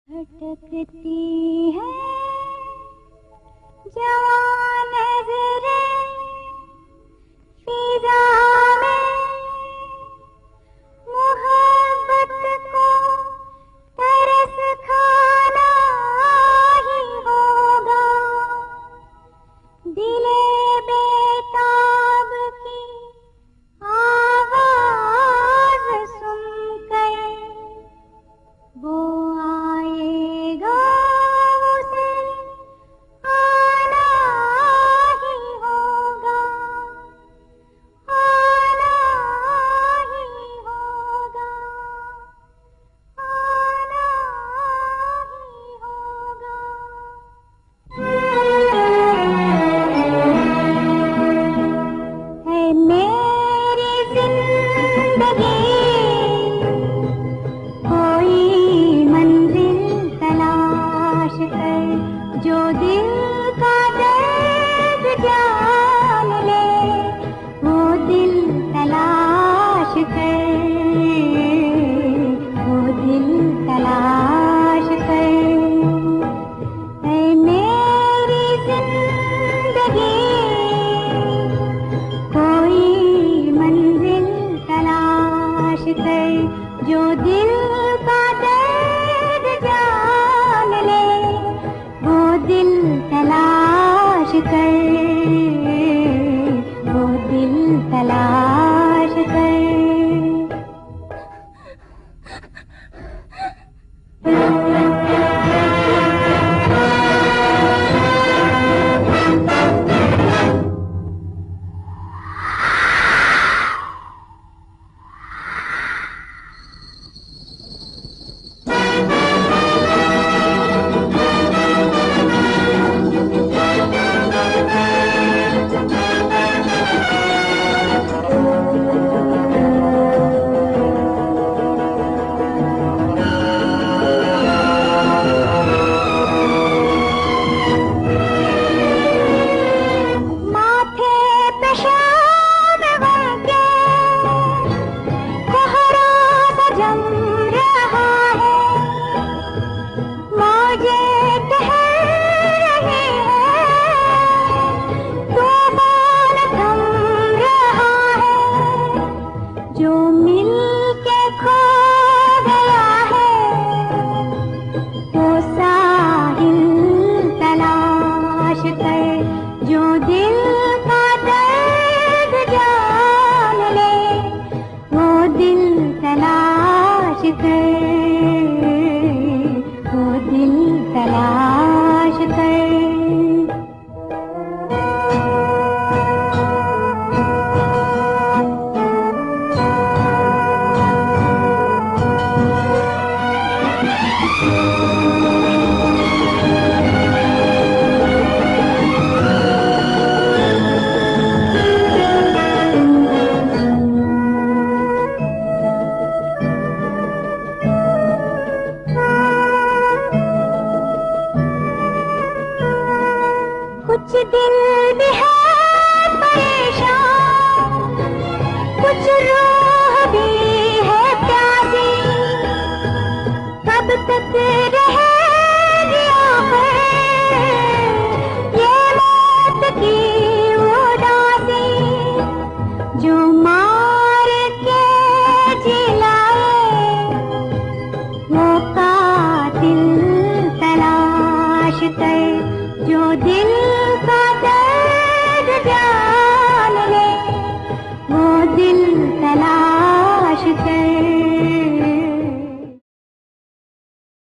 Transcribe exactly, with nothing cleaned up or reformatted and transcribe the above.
भटकती है जवान नज़रें फिज़ा में, मोहब्बत को तरस खाना ही होगा। दिले बेताब की आवाज़ सुनकर वो आएगा, उसे आना ही होगा, आना ही होगा, आना ही होगा। है मेरी जिंदगी कोई मंजिल तलाश कर, जो दिल का दर्द जान ले, वो दिल तलाश कर, वो दिल तलाश कर। है मेरी जिंदगी कोई मंजिल तलाश कर, जो दिल का दर्द जान ले, वो दिल तलाश कर, वो दिल तलाश कर। जो मिल के खो गया है, वो साहिल तलाश कर, जो दिल का दर्द जान ले, वो दिल तलाश कर, वो दिल तलाश कर। कुछ दिल भी है परेशान, कुछ रूह भी है प्यासी, कब तक रहेगी आखिर ये मौत की उदासी। जो मार के जिलाए, वो कातिल तलाश कर, जो दिल का